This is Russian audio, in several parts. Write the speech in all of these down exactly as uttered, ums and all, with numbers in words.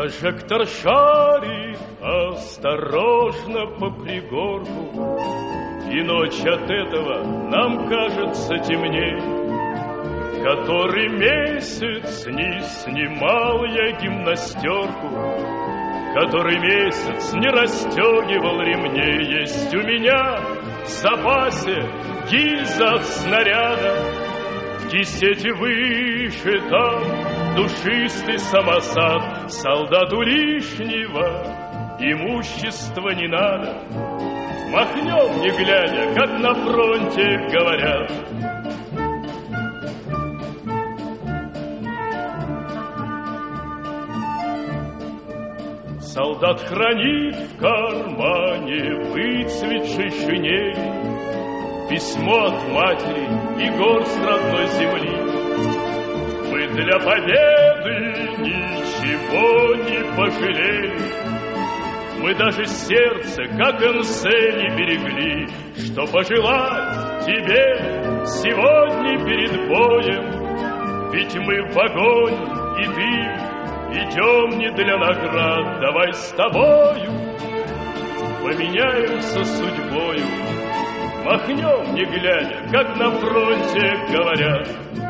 Прожектор шарит осторожно по пригорку, и ночь от этого нам кажется темней. Который месяц не снимал я гимнастерку, который месяц не расстегивал ремней. Есть у меня в запасе гильза от снаряда, в кисете выше там душистый самосад. Солдату лишнего имущества не надо, махнем не глядя, как на фронте говорят. Солдат хранит в кармане выцветшей шинели письмо от матери и горсть родной земли. Мы для победы ничего не пожалели, мы даже сердце, как МС, не берегли. Что пожелать тебе сегодня перед боем? Ведь мы в огонь и дым идем не для наград. Давай с тобою поменяемся судьбою, махнем не глядя, как на фронте говорят.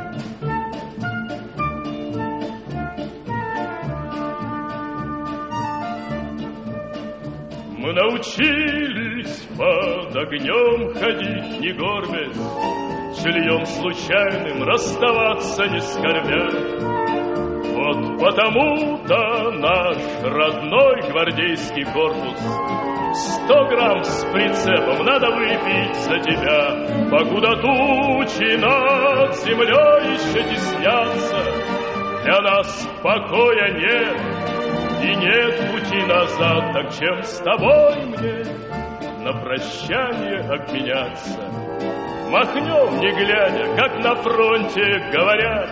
Мы научились под огнем ходить, не горбясь, жильем случайным расставаться не скорбя. Вот потому-то наш родной гвардейский корпус сто грамм с прицепом надо выпить за тебя. Покуда тучи над землей еще теснятся, для нас покоя нет и нет пути назад. Так чем с тобой мне на прощание обменяться? Махнем не глядя, как на фронте говорят.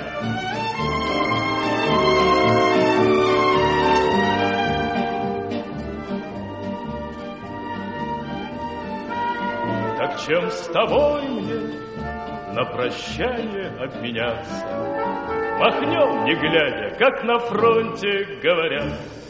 Так чем с тобой мне на прощание обменяться? Махнем не глядя, как на фронте говорят.